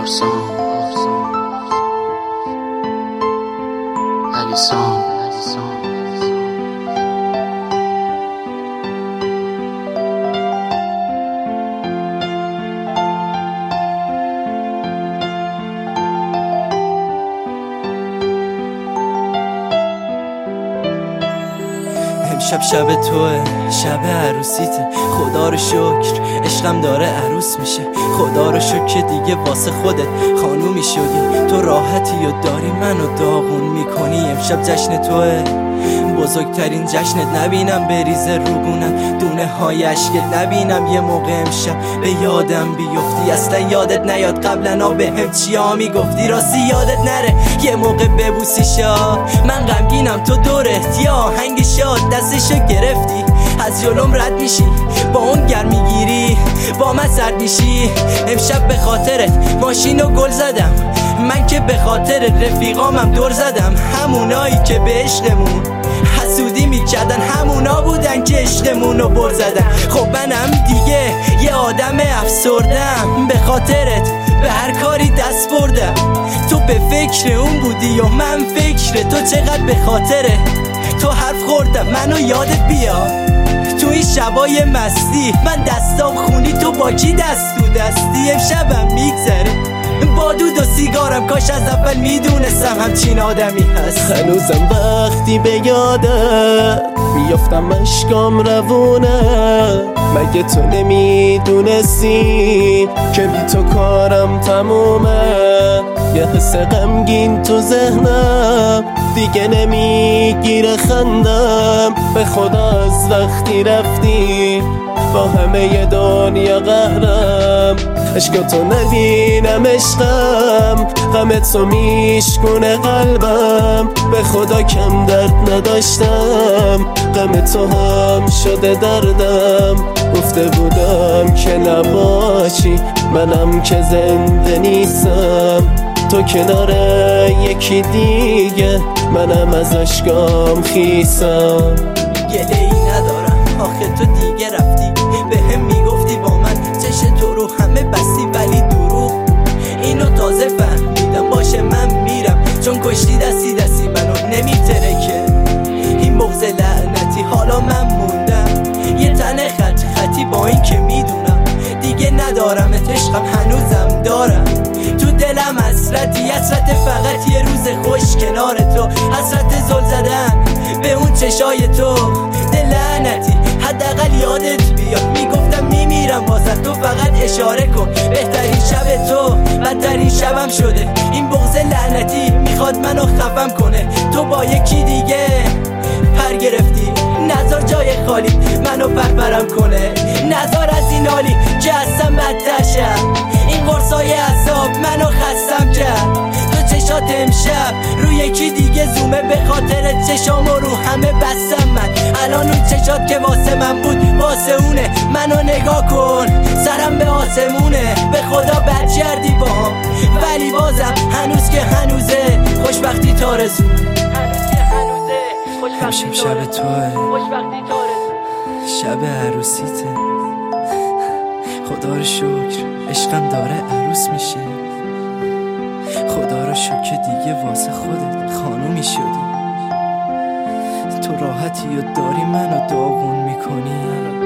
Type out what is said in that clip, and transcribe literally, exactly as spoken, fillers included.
پارسان علیسان امشب شب توه، شب عروسیته. خدا رو شکر عشقم داره عروس میشه. خدا رو شکر که دیگه واسه خودت خانومی شدی. تو راحتی و داری منو داغون میکنی. امشب جشن توه، بزرگترین جشنت. نبینم بریزه روگونم دونه های عشقت. نبینم یه موقع امشب به یادم بیفتی. اصلا یادت نیاد قبلا به هم چیا میگفتی. راستی یادت نره یه موقع ببوسی شا. من غمگینم تو دورت یا آهنگ شاد دستشو گرفتی. از جلوم رد میشی با اون گرم میگیری با من سرد میشی. امشب به خاطرت ماشین و گل زدم. من که به خاطر رفیقامم دور زدم. همونایی که به عشقمون حسودی میکردن همونا بودن که عشقمونو بر زدن. خب منم دیگه یه آدم افسردم. به خاطرت به هر کاری دست بردم. تو به فکر اون بودی و من فکر تو. چقدر به خاطر تو حرف خوردم منو یادت بیاد. تو این شبای مستی من دستام خونی تو با کی دست تو دستی. امشبم میگذره با دود و سیگارم. کاش از اول میدونستم همچین آدمی هست. هنوزم وقتی به یادت میافتم اشکام روونه. مگه تو نمیدونستی که بی تو کارم تمومه. یه حس غمگین تو ذهنم دیگه نمیگیره خندم. به خدا از وقتی رفتی با همه دنیا قهرم. عشقاتو نبینم عشقم غمت تو میشکونه قلبم. به خدا کم درد نداشتم غم تو هم شده دردم. گفته بودم که نباشی منم که زنده نیستم. تو کنار یکی دیگه منم از عشقام خیسم. گله ای ندارم آخه تو دیگه رفتی. به هم میگفتی با من چش تو رو همه بستی ولی دروغ. اینو تازه فهمیدم باشه من میرم چون کشتی دستی دستی منو نمیترکه این بغض لعنتی. حالا من موندم یه تنه خط خطی با این که میدونم دیگه ندارم عشقم هنوزم دارم. تو دلم حسرتی حسرت فقط یه روز خوش کنار تو. حسرت زل زدن به اون چشای تو. دل لعنتی حداقل یادت بیاد میگفتم میمیرم واسه تو. فقط اشاره کن بهترین شب تو بدترین شبم شده. این بغض لعنتی میخواد منو خفم کنه. تو با یکی دیگه پر گرفتی. نذار جای خالی منو پرپرم کنه. نذار از این حالی که هستم بدتر شم. این قرصای عذاب منو خستم کرد. تو چشات امشب رو یکی دیگه زومه. به خاطر چشامو رو همه بستم من. الان اون چشات که واسه من بود واسه اونه. منو نگاه کن سرم به آسمونه. به خدا بد کردی باهم ولی بازم هنوز که هنوزه خوشبختی تارزو. امشب شب توه، شب عروسیته. خدا رو شکر عشقم داره عروس میشه. خدا رو شکر که دیگه واسه خودت خانومی شدی. تو راحتی و داری منو داغون میکنی.